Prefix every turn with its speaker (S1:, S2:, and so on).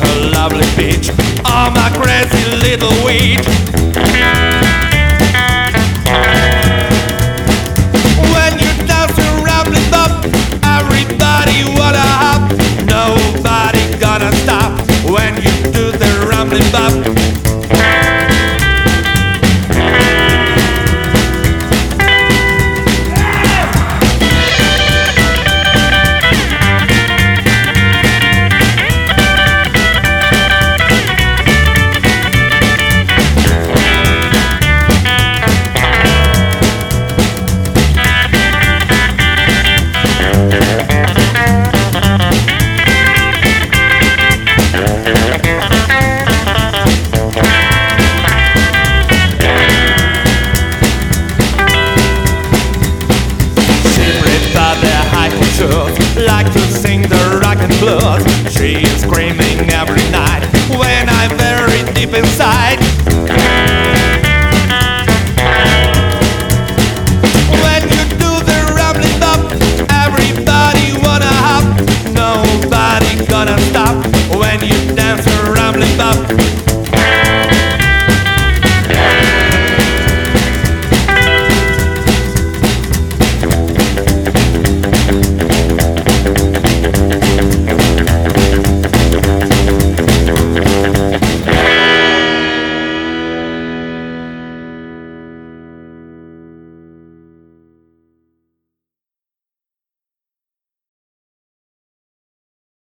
S1: a lovely beach. Oh, my crazy little weed. When you dance a rambling bop, everybody wanna hop. Nobody gonna stop when you do the rambling bop. Like to sing the rock and blues. She is screaming every night when I'm very deep inside. When you do the rambling bop, everybody wanna hop. Nobody gonna stop when you dance a rambling bop.